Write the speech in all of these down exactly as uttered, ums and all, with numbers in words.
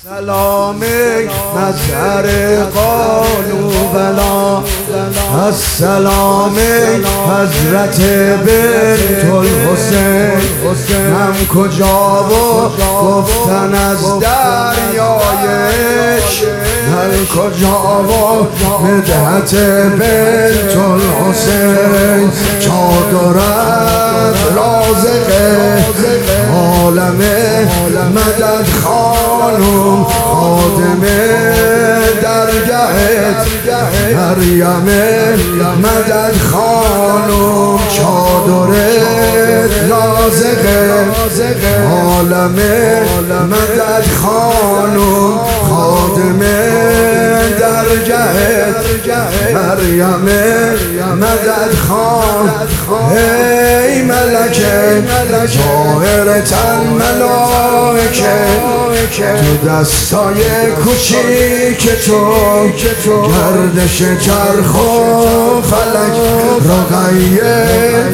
سلامی مظهر قالوا بلا السلامی حضرت بنت الحسین. من کجا و گفتن از دریای عشق، من کجا و مدحت بنت الحسین. چادرت رازق عالم مدد خانم، خادم درگهت مریم مدد خانم. چادرت رازق عالم مدد خانم، خادم درگهت مریم مدد خان. ای ملکه ظاهرتن ملائکه، تو دستای کوچیک تو گردش چرخ و فلک. رقیه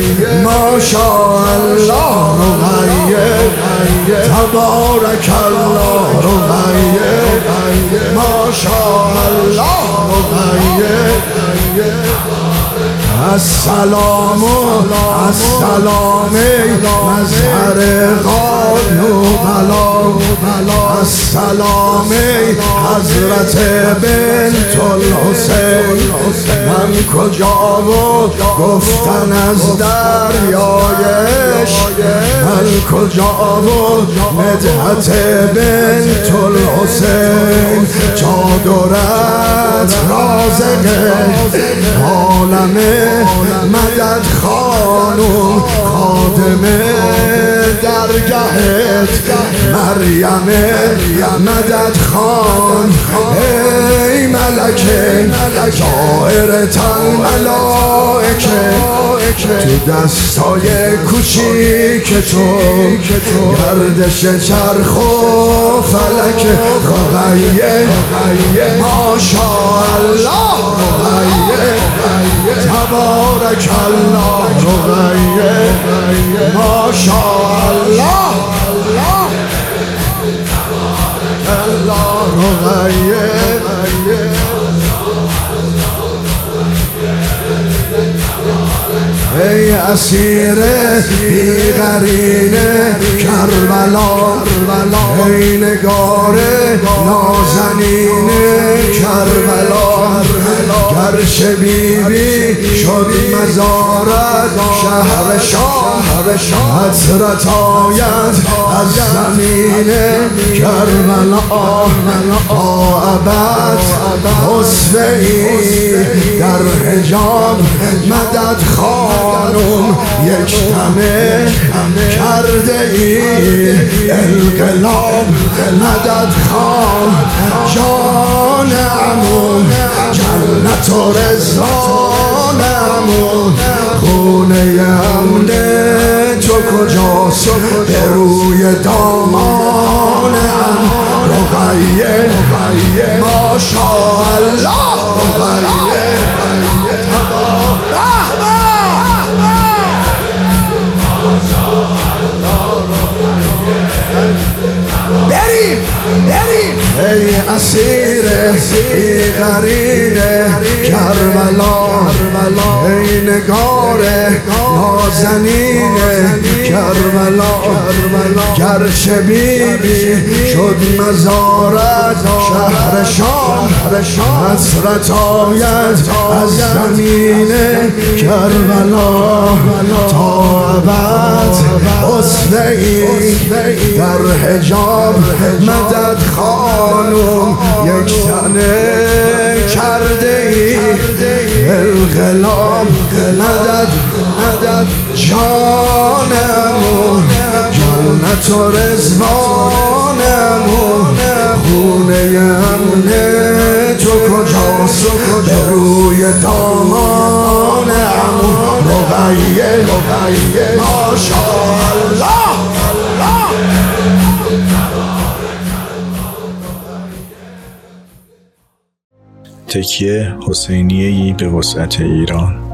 ماشاءالله رقیه تبارک الله، رقیه ماشاءالله رقیه. السلام السلام مظهر قالوا بلا السلام حضرت بنت الحسین. من کجا و گفتن از دریای عشق، من کجا و مدحت بنت الحسین. چادرت رازق عالم مدد خانم، خادم درگهت مریم مدد خان. ای ملکه ظاهرتن ملائکه، تو دستای کوچیک تو گردش چرخ و فلک. رقیه ماشاءالله رقیه تبارک الله، رقیه ماشاءالله الله رقیه. ای اسیر بی‌قرین کربلا، ای نگار نازنین کربلا. گرچه بیبی شد مزارت شهر شام، حسرت آید از زمین کربلا. تا ابد حسنی در حجاب مدد خانم. یک دمه کرده ای انقلاب مدد خان. جان عمون جنت و رضوان عمون، خونه امن تو کجاست به روی دامان عمون. رقیه ماشاءالله رقیه بریم بریم. ای اسیر بی‌قرین کربلا، ای نگار نازنین کربلا. گرچه بیبی شد مزارت شهر شام، حسرت آید از زمین کربلا. تا ابد حسنی در حجاب مدد خانم. یک تنه کرده ای انقلاب مدد مدد جانمون. جنت و رضوانمون، خونه امن تو کجاست به روی دامان عمون. رقیه ماشاءالله. تکیه حسینیه‌ای به وسعت ایران.